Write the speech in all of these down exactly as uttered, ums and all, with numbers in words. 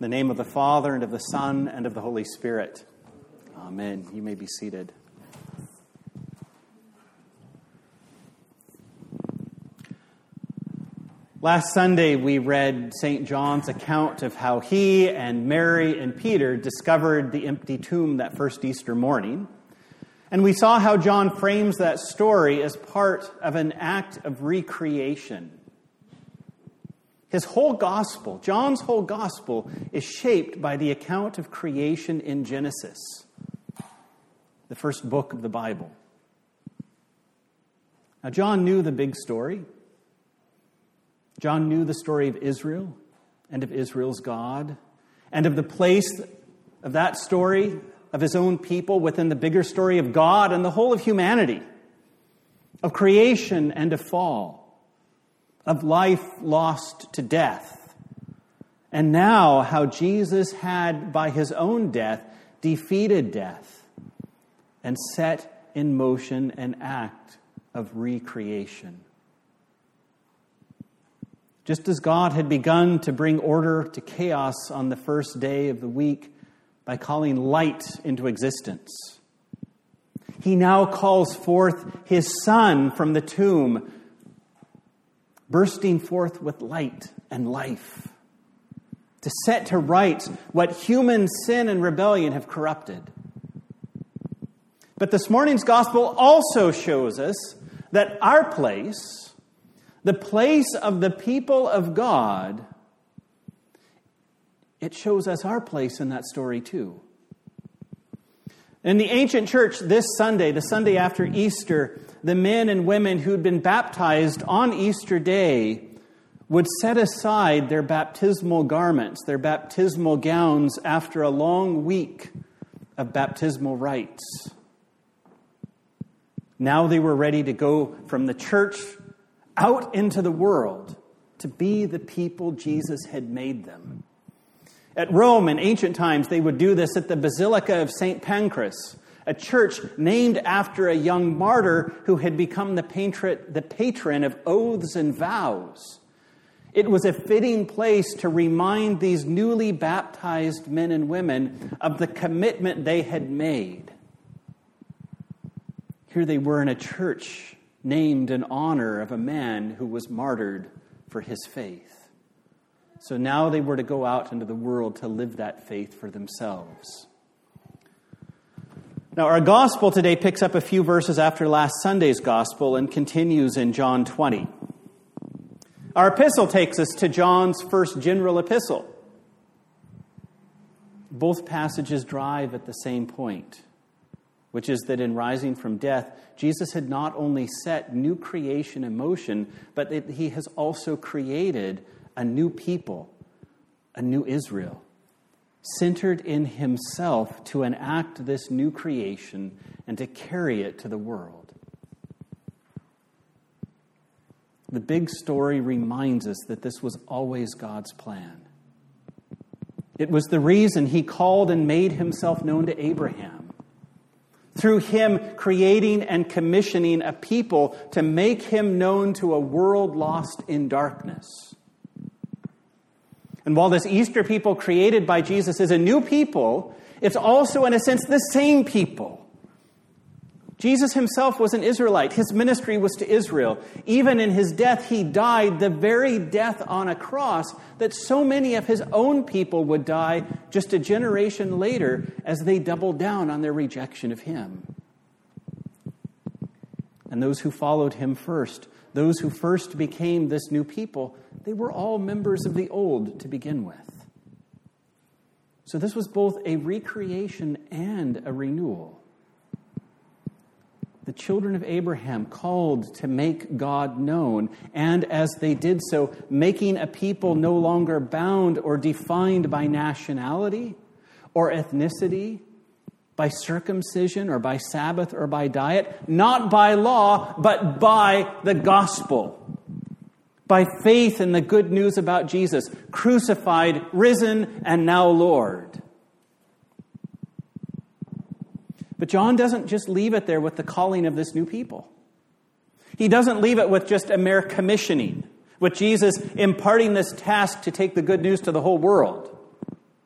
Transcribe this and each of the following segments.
In the name of the Father, and of the Son, and of the Holy Spirit. Amen. You may be seated. Last Sunday, we read Saint John's account of how he and Mary and Peter discovered the empty tomb that first Easter morning. And we saw how John frames that story as part of an act of recreation. His whole gospel, John's whole gospel, is shaped by the account of creation in Genesis, the first book of the Bible. Now, John knew the big story. John knew the story of Israel and of Israel's God, and of the place of that story of his own people within the bigger story of God and the whole of humanity, of creation and of fall, of life lost to death, and now how Jesus had, by his own death, defeated death and set in motion an act of recreation. Just as God had begun to bring order to chaos on the first day of the week by calling light into existence, he now calls forth his Son from the tomb, bursting forth with light and life, to set to rights what human sin and rebellion have corrupted. But this morning's gospel also shows us that our place, the place of the people of God, it shows us our place in that story too. In the ancient church this Sunday, the Sunday after Easter, the men and women who'd been baptized on Easter Day would set aside their baptismal garments, their baptismal gowns, after a long week of baptismal rites. Now they were ready to go from the church out into the world to be the people Jesus had made them. At Rome in ancient times, they would do this at the Basilica of Saint Pancras, a church named after a young martyr who had become the patron, the patron of oaths and vows. It was a fitting place to remind these newly baptized men and women of the commitment they had made. Here they were in a church named in honor of a man who was martyred for his faith. So now they were to go out into the world to live that faith for themselves. Now, our gospel today picks up a few verses after last Sunday's gospel and continues in John twenty. Our epistle takes us to John's first general epistle. Both passages drive at the same point, which is that in rising from death, Jesus had not only set new creation in motion, but that he has also created a new people, a new Israel, centered in himself to enact this new creation and to carry it to the world. The big story reminds us that this was always God's plan. It was the reason he called and made himself known to Abraham, through him creating and commissioning a people to make him known to a world lost in darkness. And while this Easter people created by Jesus is a new people, it's also, in a sense, the same people. Jesus himself was an Israelite. His ministry was to Israel. Even in his death, he died the very death on a cross that so many of his own people would die just a generation later as they doubled down on their rejection of him. And those who followed him first, those who first became this new people, they were all members of the old to begin with. So this was both a recreation and a renewal. The children of Abraham called to make God known, and as they did so, making a people no longer bound or defined by nationality or ethnicity, by circumcision or by Sabbath or by diet, not by law, but by the gospel. By faith in the good news about Jesus, crucified, risen, and now Lord. But John doesn't just leave it there with the calling of this new people. He doesn't leave it with just a mere commissioning, with Jesus imparting this task to take the good news to the whole world.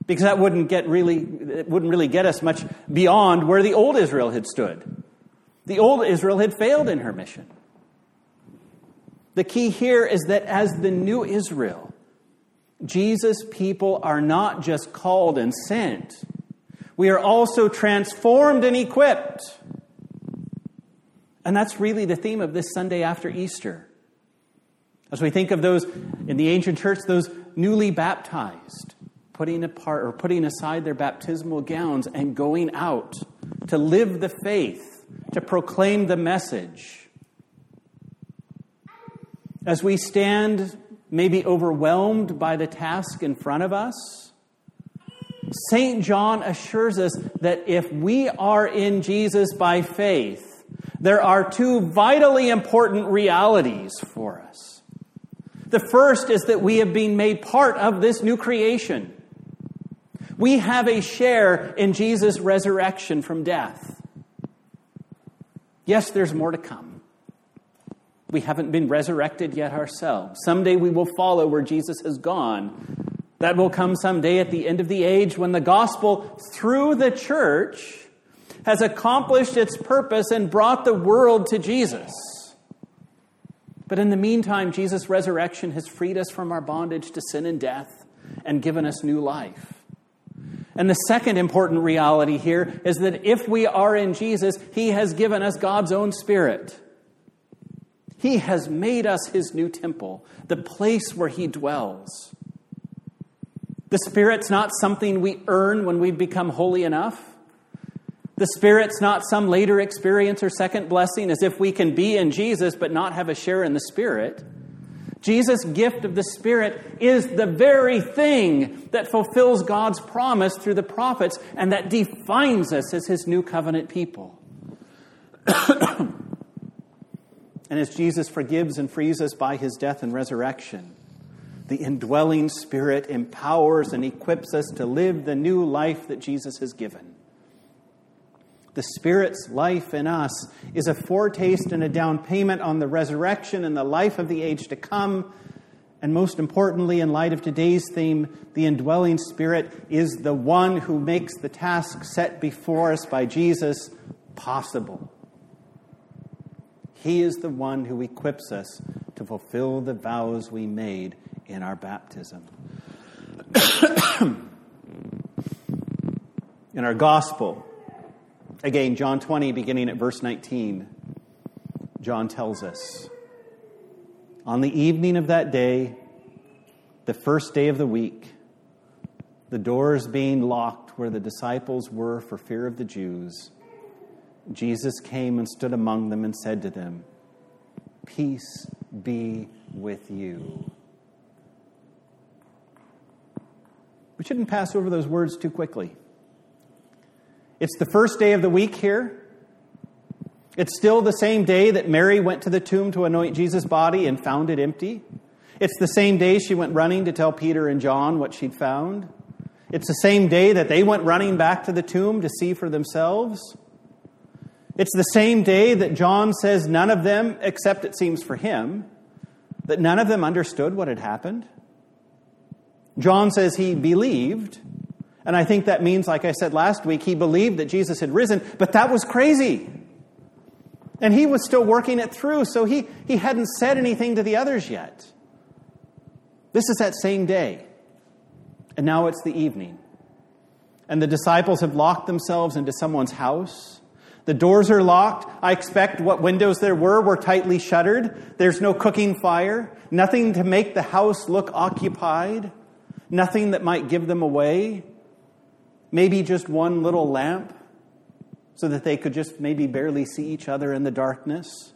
Because that wouldn't get really, it wouldn't really get us much beyond where the old Israel had stood. The old Israel had failed in her mission. The key here is that as the new Israel, Jesus' people are not just called and sent. We are also transformed and equipped. And that's really the theme of this Sunday after Easter. As we think of those in the ancient church, those newly baptized, putting apart or putting aside their baptismal gowns and going out to live the faith, to proclaim the message. As we stand maybe overwhelmed by the task in front of us, Saint John assures us that if we are in Jesus by faith, there are two vitally important realities for us. The first is that we have been made part of this new creation. We have a share in Jesus' resurrection from death. Yes, there's more to come. We haven't been resurrected yet ourselves. Someday we will follow where Jesus has gone. That will come someday at the end of the age when the gospel, through the church, has accomplished its purpose and brought the world to Jesus. But in the meantime, Jesus' resurrection has freed us from our bondage to sin and death and given us new life. And the second important reality here is that if we are in Jesus, He has given us God's own Spirit. He has made us His new temple, the place where He dwells. The Spirit's not something we earn when we become holy enough. The Spirit's not some later experience or second blessing, as if we can be in Jesus but not have a share in the Spirit. Jesus' gift of the Spirit is the very thing that fulfills God's promise through the prophets and that defines us as His new covenant people. And as Jesus forgives and frees us by His death and resurrection, the indwelling Spirit empowers and equips us to live the new life that Jesus has given. The Spirit's life in us is a foretaste and a down payment on the resurrection and the life of the age to come. And most importantly, in light of today's theme, the indwelling Spirit is the one who makes the task set before us by Jesus possible. He is the one who equips us to fulfill the vows we made in our baptism. In our gospel, again, John twenty, beginning at verse nineteen, John tells us, on the evening of that day, the first day of the week, the doors being locked where the disciples were for fear of the Jews, Jesus came and stood among them and said to them, "Peace be with you." We shouldn't pass over those words too quickly. It's the first day of the week here. It's still the same day that Mary went to the tomb to anoint Jesus' body and found it empty. It's the same day she went running to tell Peter and John what she'd found. It's the same day that they went running back to the tomb to see for themselves. It's the same day that John says none of them, except it seems for him, that none of them understood what had happened. John says he believed, and I think that means, like I said last week, he believed that Jesus had risen, but that was crazy. And he was still working it through, so he, he hadn't said anything to the others yet. This is that same day. And now it's the evening. And the disciples have locked themselves into someone's house. The doors are locked. I expect what windows there were were tightly shuttered. There's no cooking fire. Nothing to make the house look occupied. Nothing that might give them away. Maybe just one little lamp so that they could just maybe barely see each other in the darkness.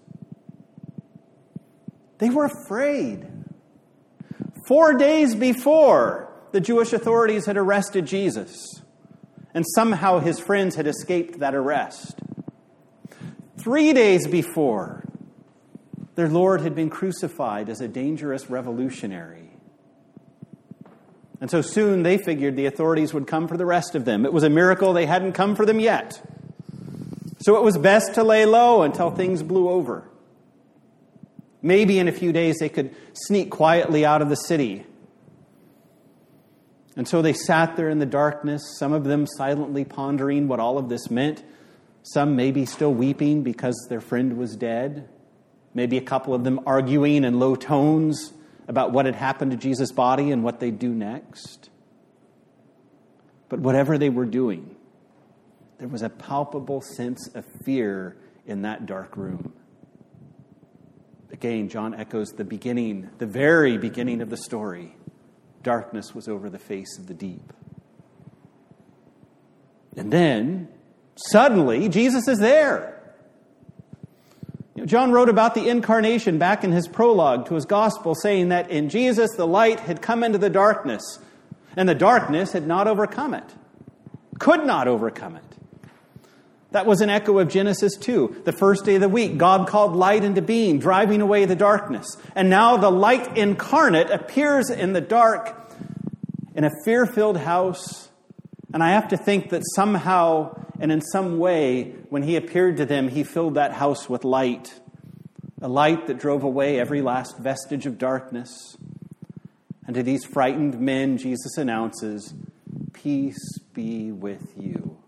They were afraid. Four days before, the Jewish authorities had arrested Jesus, and somehow his friends had escaped that arrest. Three days before, their Lord had been crucified as a dangerous revolutionary. And so soon they figured the authorities would come for the rest of them. It was a miracle they hadn't come for them yet. So it was best to lay low until things blew over. Maybe in a few days they could sneak quietly out of the city. And so they sat there in the darkness, some of them silently pondering what all of this meant, some maybe still weeping because their friend was dead, maybe a couple of them arguing in low tones about what had happened to Jesus' body and what they'd do next. But whatever they were doing, there was a palpable sense of fear in that dark room. Again, John echoes the beginning, the very beginning of the story. Darkness was over the face of the deep. And then, suddenly, Jesus is there. You know, John wrote about the incarnation back in his prologue to his gospel, saying that in Jesus the light had come into the darkness, and the darkness had not overcome it, could not overcome it. That was an echo of Genesis two. The first day of the week, God called light into being, driving away the darkness. And now the light incarnate appears in the dark in a fear-filled house. And I have to think that somehow and in some way, when he appeared to them, he filled that house with light. A light that drove away every last vestige of darkness. And to these frightened men, Jesus announces, "Peace be with you."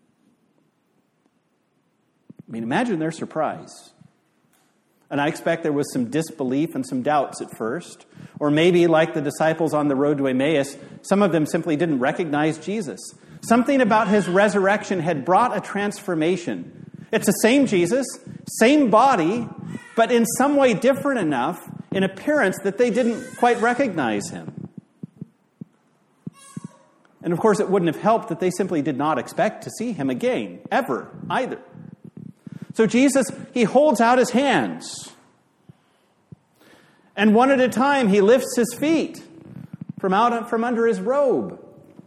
I mean, imagine their surprise. And I expect there was some disbelief and some doubts at first. Or maybe, like the disciples on the road to Emmaus, some of them simply didn't recognize Jesus. Something about his resurrection had brought a transformation. It's the same Jesus, same body, but in some way different enough in appearance that they didn't quite recognize him. And of course, it wouldn't have helped that they simply did not expect to see him again, ever, either. So Jesus, he holds out his hands. And one at a time, he lifts his feet from out from under his robe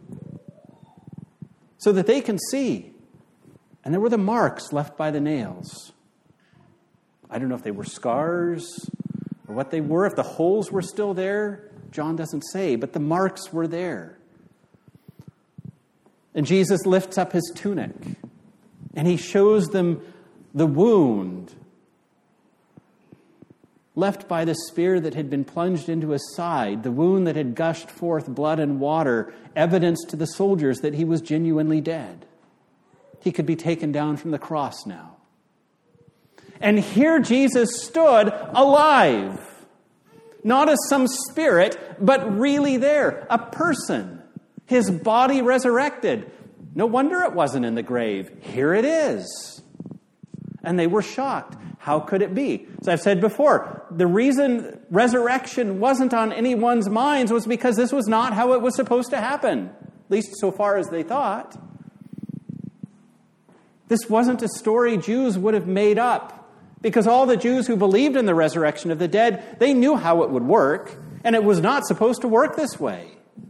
so that they can see. And there were the marks left by the nails. I don't know if they were scars or what they were. If the holes were still there, John doesn't say, but the marks were there. And Jesus lifts up his tunic and he shows them the wound left by the spear that had been plunged into his side, the wound that had gushed forth blood and water, evidence to the soldiers that he was genuinely dead. He could be taken down from the cross now. And here Jesus stood alive, not as some spirit, but really there, a person, his body resurrected. No wonder it wasn't in the grave. Here it is. And they were shocked. How could it be? As I've said before, the reason resurrection wasn't on anyone's minds was because this was not how it was supposed to happen, at least so far as they thought. This wasn't a story Jews would have made up, because all the Jews who believed in the resurrection of the dead, they knew how it would work, and it was not supposed to work this way.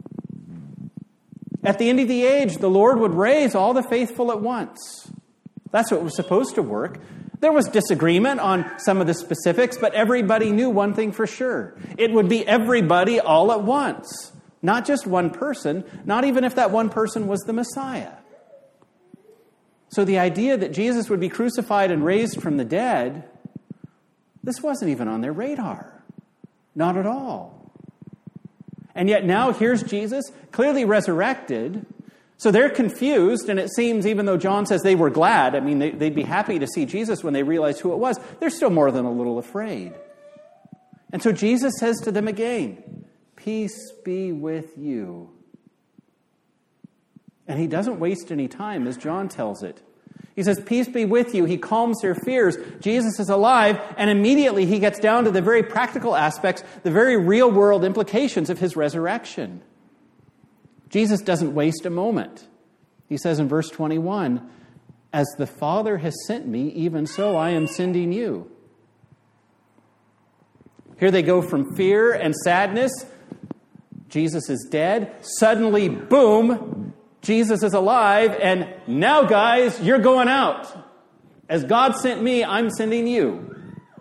At the end of the age, the Lord would raise all the faithful at once. That's what was supposed to work. There was disagreement on some of the specifics, but everybody knew one thing for sure. It would be everybody all at once. Not just one person, not even if that one person was the Messiah. So the idea that Jesus would be crucified and raised from the dead, this wasn't even on their radar. Not at all. And yet now here's Jesus, clearly resurrected. So they're confused, and it seems, even though John says they were glad, I mean, they, they'd be happy to see Jesus when they realized who it was, they're still more than a little afraid. And so Jesus says to them again, "Peace be with you." And he doesn't waste any time, as John tells it. He says, "Peace be with you." He calms their fears. Jesus is alive, and immediately he gets down to the very practical aspects, the very real-world implications of his resurrection. Jesus doesn't waste a moment. He says in verse twenty-one, "As the Father has sent me, even so I am sending you." Here they go from fear and sadness. Jesus is dead. Suddenly, boom, Jesus is alive. And now, guys, you're going out. As God sent me, I'm sending you.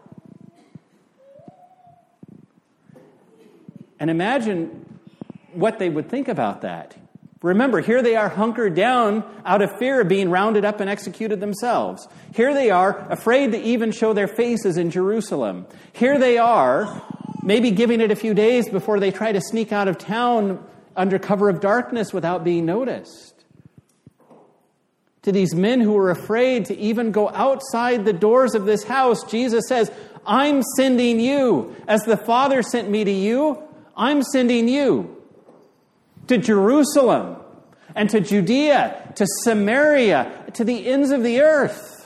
And imagine what they would think about that. Remember, here they are hunkered down out of fear of being rounded up and executed themselves. Here they are afraid to even show their faces in Jerusalem. Here they are, maybe giving it a few days before they try to sneak out of town under cover of darkness without being noticed. To these men who were afraid to even go outside the doors of this house, Jesus says, I'm sending you. As the Father sent me to you, I'm sending you to Jerusalem and to Judea, to Samaria, to the ends of the earth.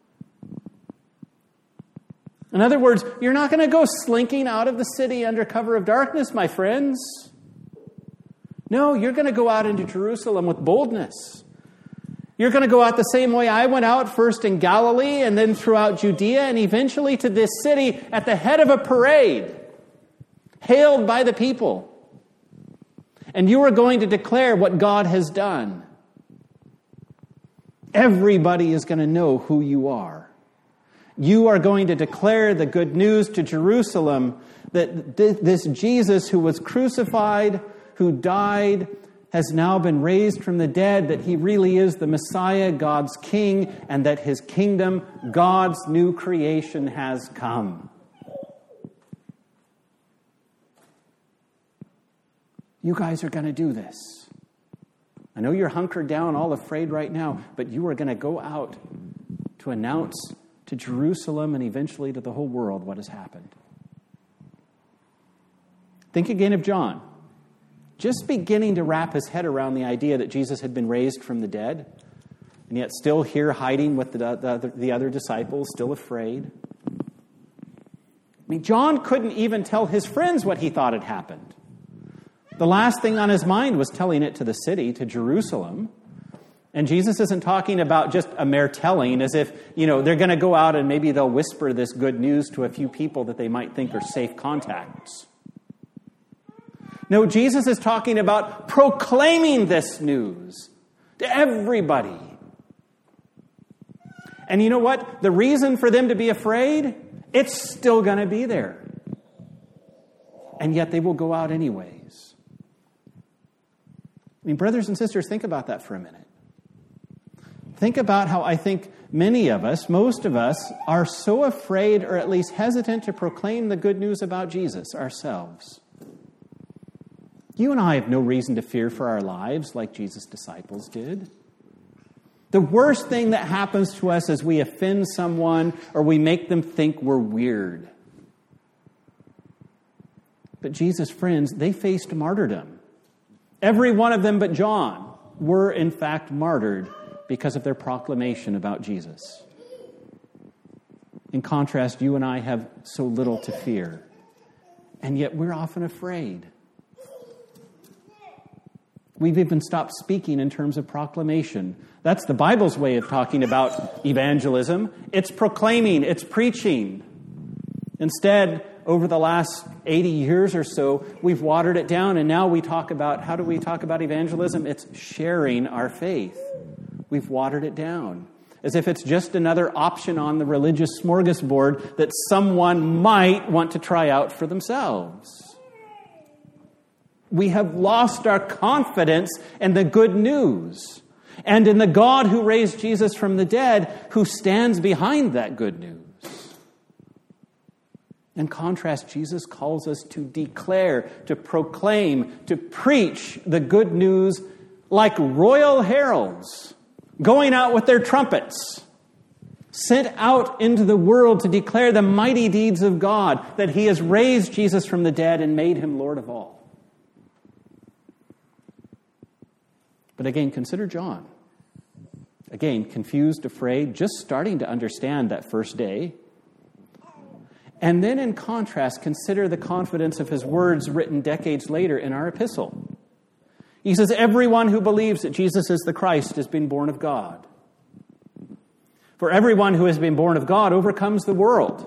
In other words, you're not going to go slinking out of the city under cover of darkness, my friends. No, you're going to go out into Jerusalem with boldness. You're going to go out the same way I went out, first in Galilee and then throughout Judea and eventually to this city at the head of a parade, hailed by the people. And you are going to declare what God has done. Everybody is going to know who you are. You are going to declare the good news to Jerusalem that this Jesus who was crucified, who died, has now been raised from the dead, that he really is the Messiah, God's King, and that his kingdom, God's new creation, has come. You guys are going to do this. I know you're hunkered down, all afraid right now, but you are going to go out to announce to Jerusalem and eventually to the whole world what has happened. Think again of John. Just beginning to wrap his head around the idea that Jesus had been raised from the dead, and yet still here hiding with the, the, the other disciples, still afraid. I mean, John couldn't even tell his friends what he thought had happened. The last thing on his mind was telling it to the city, to Jerusalem. And Jesus isn't talking about just a mere telling, as if, you know, they're going to go out and maybe they'll whisper this good news to a few people that they might think are safe contacts. No, Jesus is talking about proclaiming this news to everybody. And you know what? The reason for them to be afraid, it's still going to be there. And yet they will go out anyways. I mean, brothers and sisters, think about that for a minute. Think about how I think many of us, most of us, are so afraid or at least hesitant to proclaim the good news about Jesus ourselves. You and I have no reason to fear for our lives like Jesus' disciples did. The worst thing that happens to us is we offend someone or we make them think we're weird. But Jesus' friends, they faced martyrdom. Every one of them but John were in fact martyred because of their proclamation about Jesus. In contrast, you and I have so little to fear, and yet we're often afraid. We've even stopped speaking in terms of proclamation. That's the Bible's way of talking about evangelism. It's proclaiming, it's preaching. Instead, over the last eighty years or so, we've watered it down, and now we talk about, how do we talk about evangelism? It's sharing our faith. We've watered it down, as if it's just another option on the religious smorgasbord that someone might want to try out for themselves. We have lost our confidence in the good news and in the God who raised Jesus from the dead, who stands behind that good news. In contrast, Jesus calls us to declare, to proclaim, to preach the good news like royal heralds, going out with their trumpets, sent out into the world to declare the mighty deeds of God, that he has raised Jesus from the dead and made him Lord of all. But again, consider John. Again, confused, afraid, just starting to understand that first day. And then in contrast, consider the confidence of his words written decades later in our epistle. He says, everyone who believes that Jesus is the Christ has been born of God. For everyone who has been born of God overcomes the world.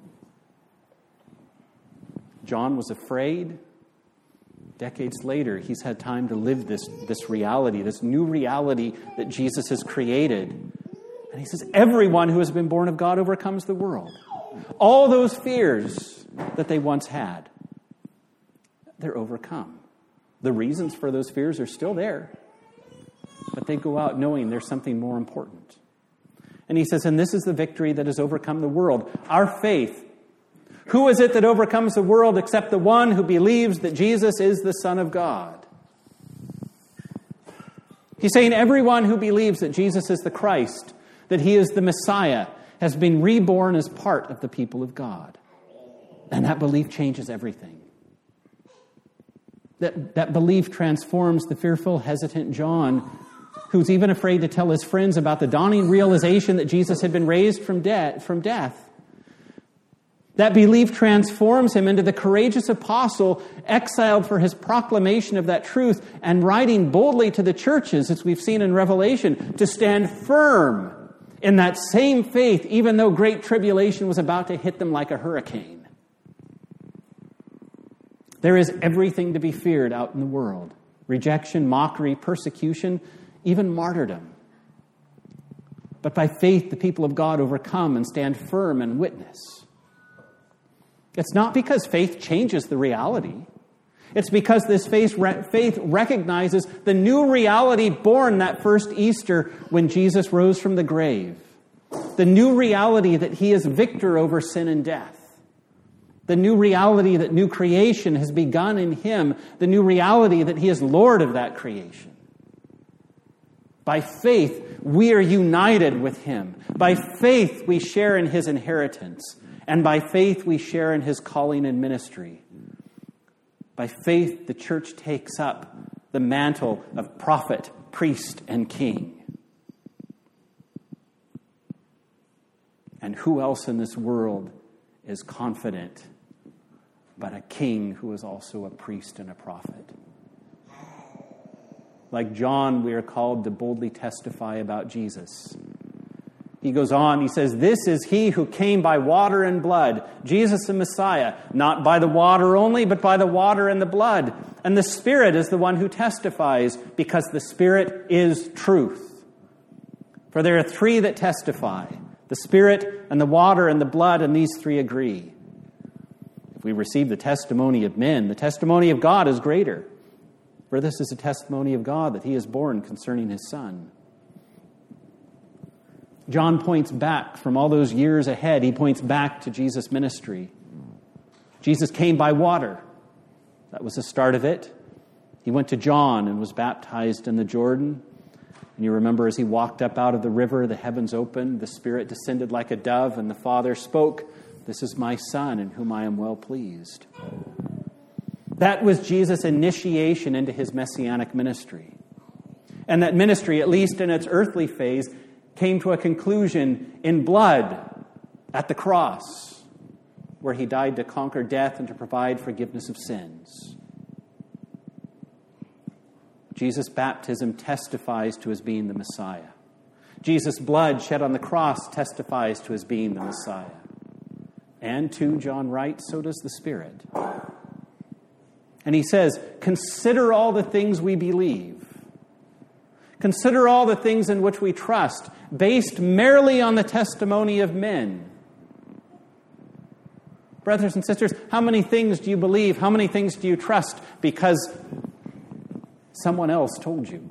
John was afraid. Decades later, he's had time to live this, this reality, this new reality that Jesus has created. And he says, everyone who has been born of God overcomes the world. All those fears that they once had, they're overcome. The reasons for those fears are still there, but they go out knowing there's something more important. And he says, and this is the victory that has overcome the world, our faith. Who is it that overcomes the world except the one who believes that Jesus is the Son of God? He's saying everyone who believes that Jesus is the Christ, that he is the Messiah, has been reborn as part of the people of God. And that belief changes everything. That, that belief transforms the fearful, hesitant John, who's even afraid to tell his friends about the dawning realization that Jesus had been raised from, de- from death. That belief transforms him into the courageous apostle exiled for his proclamation of that truth and writing boldly to the churches, as we've seen in Revelation, to stand firm in that same faith, even though great tribulation was about to hit them like a hurricane. There is everything to be feared out in the world: rejection, mockery, persecution, even martyrdom. But by faith, the people of God overcome and stand firm and witness. It's not because faith changes the reality. It's because this faith, faith recognizes the new reality born that first Easter when Jesus rose from the grave. The new reality that he is victor over sin and death. The new reality that new creation has begun in him. The new reality that he is Lord of that creation. By faith, we are united with him. By faith, we share in his inheritance. And by faith, we share in his calling and ministry. By faith, the church takes up the mantle of prophet, priest, and king. And who else in this world is confident but a king who is also a priest and a prophet? Like John, we are called to boldly testify about Jesus. He goes on, he says, "This is he who came by water and blood, Jesus the Messiah, not by the water only, but by the water and the blood. And the Spirit is the one who testifies, because the Spirit is truth. For there are three that testify, the Spirit and the water and the blood, and these three agree. If we receive the testimony of men, the testimony of God is greater. For this is a testimony of God that he is born concerning his Son." John points back from all those years ahead. He points back to Jesus' ministry. Jesus came by water. That was the start of it. He went to John and was baptized in the Jordan. And you remember as he walked up out of the river, the heavens opened, the Spirit descended like a dove, and the Father spoke, "This is my Son in whom I am well pleased." That was Jesus' initiation into his messianic ministry. And that ministry, at least in its earthly phase, came to a conclusion in blood at the cross, where he died to conquer death and to provide forgiveness of sins. Jesus' baptism testifies to his being the Messiah. Jesus' blood shed on the cross testifies to his being the Messiah. And too, John writes, so does the Spirit. And he says, consider all the things we believe. Consider all the things in which we trust, based merely on the testimony of men. Brothers and sisters, how many things do you believe? How many things do you trust because someone else told you?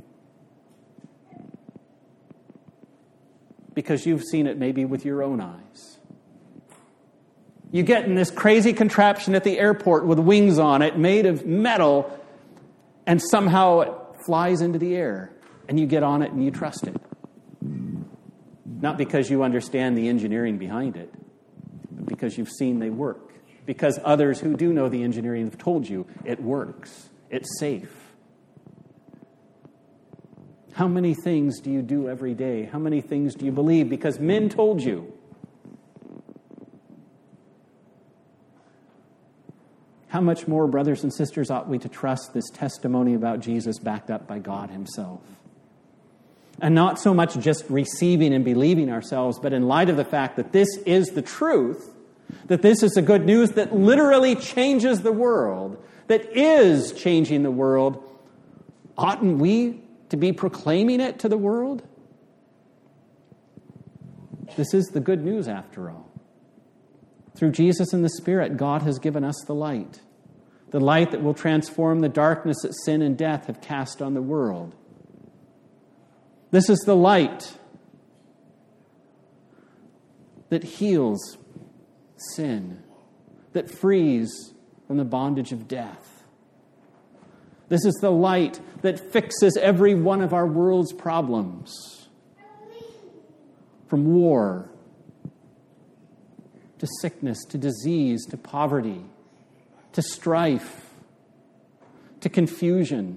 Because you've seen it maybe with your own eyes. You get in this crazy contraption at the airport with wings on it, made of metal, and somehow it flies into the air. And you get on it and you trust it. Not because you understand the engineering behind it, but because you've seen they work. Because others who do know the engineering have told you it works. It's safe. How many things do you do every day? How many things do you believe because men told you? How much more, brothers and sisters, ought we to trust this testimony about Jesus backed up by God himself? And not so much just receiving and believing ourselves, but in light of the fact that this is the truth, that this is the good news that literally changes the world, that is changing the world, oughtn't we to be proclaiming it to the world? This is the good news after all. Through Jesus and the Spirit, God has given us the light. The light that will transform the darkness that sin and death have cast on the world. This is the light that heals sin, that frees from the bondage of death. This is the light that fixes every one of our world's problems. From war, to sickness, to disease, to poverty, to strife, to confusion.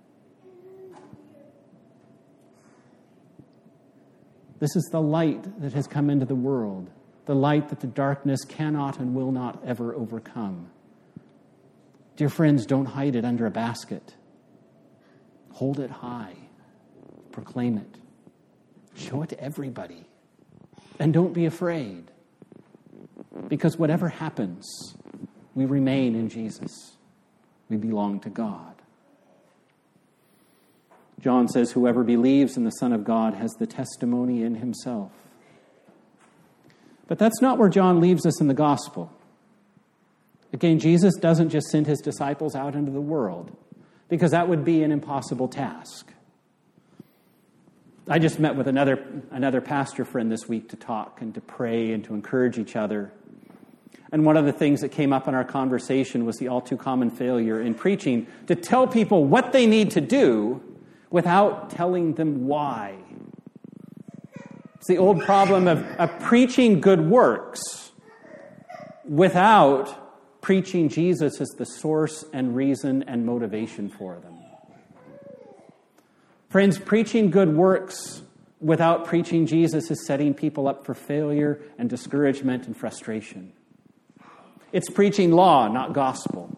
This is the light that has come into the world, the light that the darkness cannot and will not ever overcome. Dear friends, don't hide it under a basket. Hold it high. Proclaim it. Show it to everybody. And don't be afraid. Because whatever happens, we remain in Jesus. We belong to God. John says, whoever believes in the Son of God has the testimony in himself. But that's not where John leaves us in the gospel. Again, Jesus doesn't just send his disciples out into the world, because that would be an impossible task. I just met with another, another pastor friend this week to talk and to pray and to encourage each other. And one of the things that came up in our conversation was the all too common failure in preaching to tell people what they need to do without telling them why. It's the old problem of, of preaching good works without preaching Jesus as the source and reason and motivation for them. Friends, preaching good works without preaching Jesus is setting people up for failure and discouragement and frustration. It's preaching law, not gospel.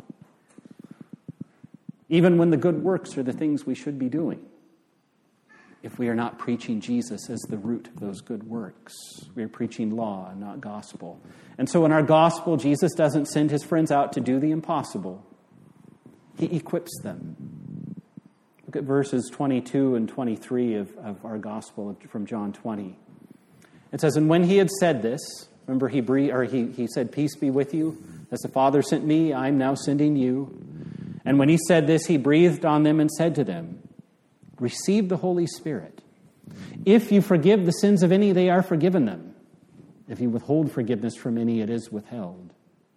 Even when the good works are the things we should be doing. If we are not preaching Jesus as the root of those good works, we are preaching law and not gospel. And so in our gospel, Jesus doesn't send his friends out to do the impossible. He equips them. Look at verses twenty-two and twenty-three of, of our gospel from John twenty. It says, and when he had said this, remember he breathed, or he, he said, peace be with you. As the Father sent me, I am now sending you. And when he said this, he breathed on them and said to them, receive the Holy Spirit. If you forgive the sins of any, they are forgiven them. If you withhold forgiveness from any, it is withheld.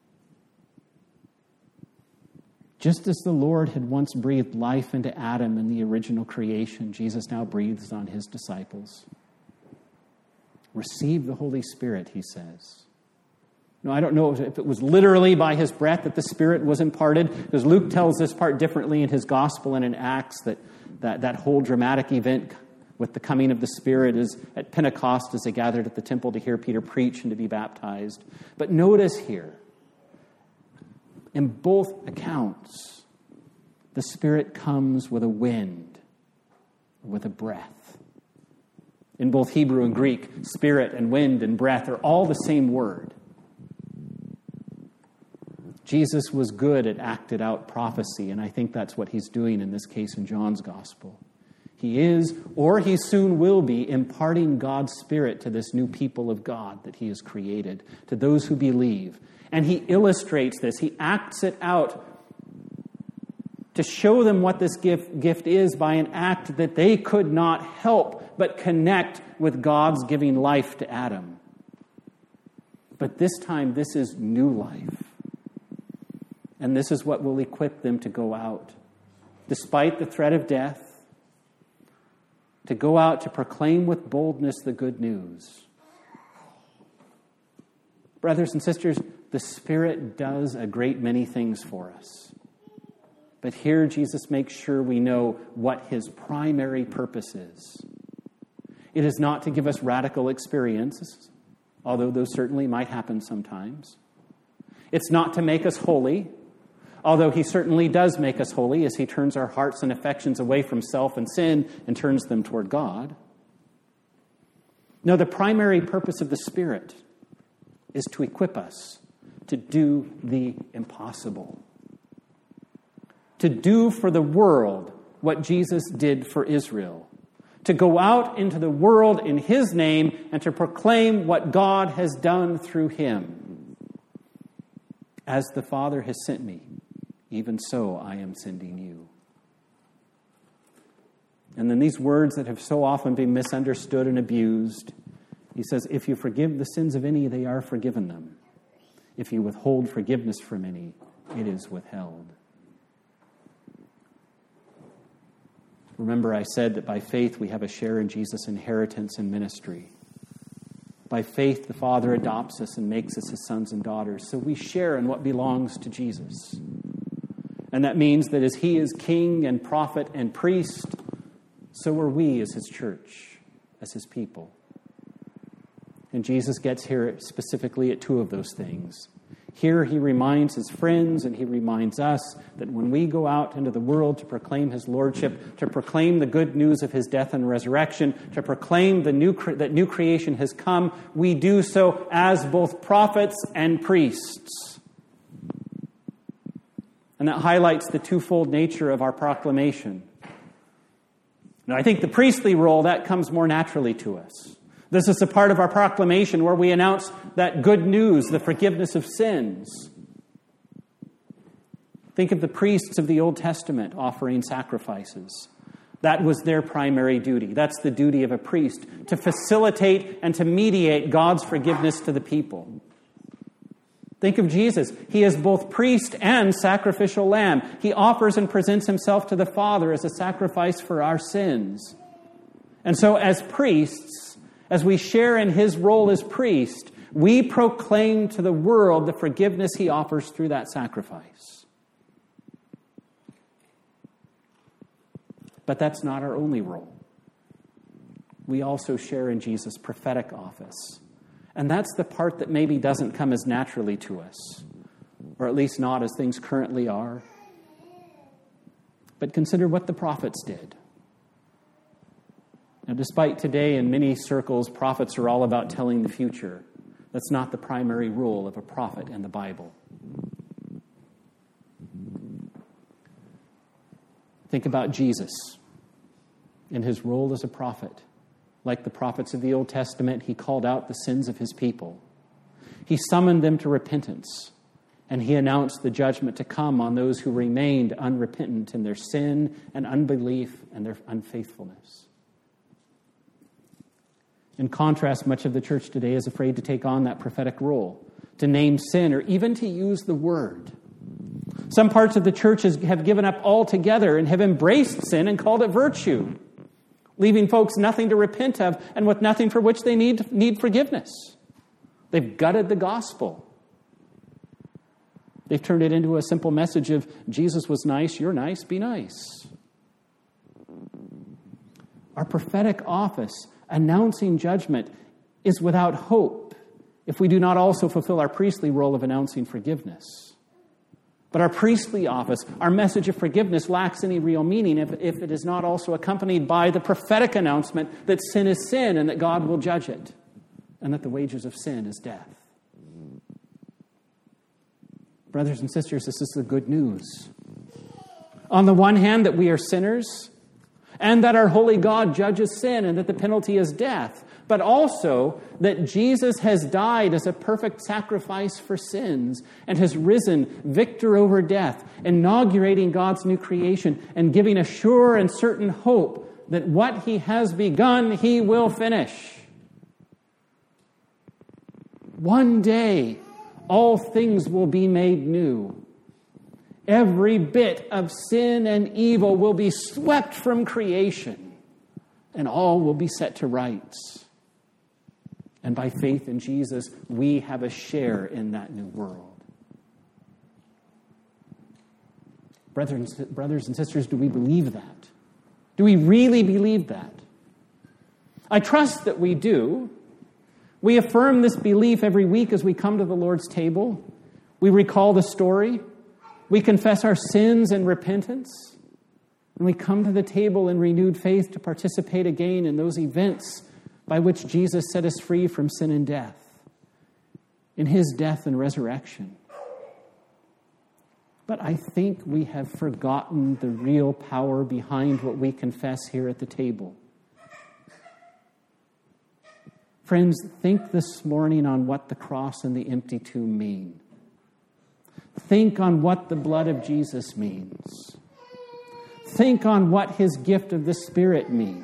Just as the Lord had once breathed life into Adam in the original creation, Jesus now breathes on his disciples. Receive the Holy Spirit, he says. No, I don't know if it was literally by his breath that the Spirit was imparted, because Luke tells this part differently in his gospel and in Acts, that That, that whole dramatic event with the coming of the Spirit is at Pentecost as they gathered at the temple to hear Peter preach and to be baptized. But notice here, in both accounts, the Spirit comes with a wind, with a breath. In both Hebrew and Greek, spirit and wind and breath are all the same word. Jesus was good at acted out prophecy, and I think that's what he's doing in this case in John's gospel. He is, or he soon will be, imparting God's Spirit to this new people of God that he has created, to those who believe. And he illustrates this. He acts it out to show them what this gift, gift is by an act that they could not help but connect with God's giving life to Adam. But this time, this is new life. And this is what will equip them to go out, despite the threat of death, to go out to proclaim with boldness the good news. Brothers and sisters, the Spirit does a great many things for us. But here Jesus makes sure we know what his primary purpose is. It is not to give us radical experiences, although those certainly might happen sometimes. It's not to make us holy, although he certainly does make us holy as he turns our hearts and affections away from self and sin and turns them toward God. No, the primary purpose of the Spirit is to equip us to do the impossible. To do for the world what Jesus did for Israel. To go out into the world in his name and to proclaim what God has done through him. As the Father has sent me, even so I am sending you. And then these words that have so often been misunderstood and abused, he says, if you forgive the sins of any, they are forgiven them. If you withhold forgiveness from any, it is withheld. Remember, I said that by faith we have a share in Jesus' inheritance and ministry. By faith, the Father adopts us and makes us his sons and daughters. So we share in what belongs to Jesus. And that means that as he is king and prophet and priest, so are we as his church, as his people. And Jesus gets here specifically at two of those things. Here he reminds his friends and he reminds us that when we go out into the world to proclaim his lordship, to proclaim the good news of his death and resurrection, to proclaim the new cre- that new creation has come, we do so as both prophets and priests. And that highlights the twofold nature of our proclamation. Now, I think the priestly role, that comes more naturally to us. This is a part of our proclamation where we announce that good news, the forgiveness of sins. Think of the priests of the Old Testament offering sacrifices. That was their primary duty. That's the duty of a priest, to facilitate and to mediate God's forgiveness to the people. Think of Jesus. He is both priest and sacrificial lamb. He offers and presents himself to the Father as a sacrifice for our sins. And so as priests, as we share in his role as priest, we proclaim to the world the forgiveness he offers through that sacrifice. But that's not our only role. We also share in Jesus' prophetic office. And that's the part that maybe doesn't come as naturally to us, or at least not as things currently are. But consider what the prophets did. Now, despite today in many circles, prophets are all about telling the future. That's not the primary role of a prophet in the Bible. Think about Jesus in his role as a prophet. Like the prophets of the Old Testament, he called out the sins of his people. He summoned them to repentance, and he announced the judgment to come on those who remained unrepentant in their sin and unbelief and their unfaithfulness. In contrast, much of the church today is afraid to take on that prophetic role, to name sin, or even to use the word. Some parts of the church have given up altogether and have embraced sin and called it virtue, leaving folks nothing to repent of and with nothing for which they need, need forgiveness. They've gutted the gospel. They've turned it into a simple message of Jesus was nice, you're nice, be nice. Our prophetic office, announcing judgment, is without hope if we do not also fulfill our priestly role of announcing forgiveness. But our priestly office, our message of forgiveness, lacks any real meaning if, if it is not also accompanied by the prophetic announcement that sin is sin and that God will judge it, and that the wages of sin is death. Brothers and sisters, this is the good news. On the one hand, that we are sinners, and that our holy God judges sin, and that the penalty is death, but also that Jesus has died as a perfect sacrifice for sins and has risen victor over death, inaugurating God's new creation and giving a sure and certain hope that what he has begun, he will finish. One day, all things will be made new. Every bit of sin and evil will be swept from creation, and all will be set to rights. And by faith in Jesus, we have a share in that new world. Brothers, brothers and sisters, do we believe that? Do we really believe that? I trust that we do. We affirm this belief every week as we come to the Lord's table. We recall the story. We confess our sins and repentance. And we come to the table in renewed faith to participate again in those events by which Jesus set us free from sin and death, in his death and resurrection. But I think we have forgotten the real power behind what we confess here at the table. Friends, think this morning on what the cross and the empty tomb mean. Think on what the blood of Jesus means. Think on what his gift of the Spirit means.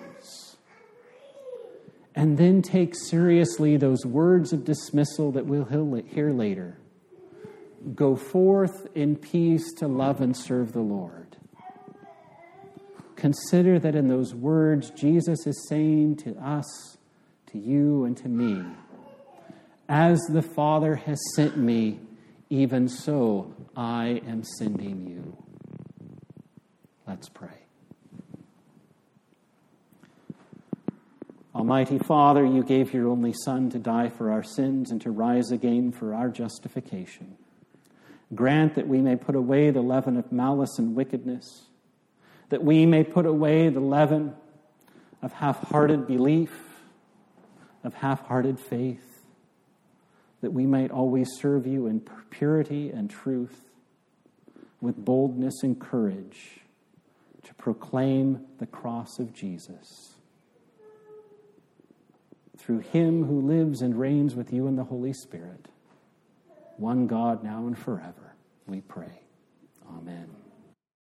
And then take seriously those words of dismissal that we'll hear later. Go forth in peace to love and serve the Lord. consider that in those words, Jesus is saying to us, to you and to me, as the Father has sent me, even so I am sending you. Let's pray. Almighty Father, you gave your only Son to die for our sins and to rise again for our justification. Grant that we may put away the leaven of malice and wickedness, that we may put away the leaven of half-hearted belief, of half-hearted faith, that we might always serve you in purity and truth, with boldness and courage, to proclaim the cross of Jesus. Through him who lives and reigns with you in the Holy Spirit, one God now and forever, we pray. Amen.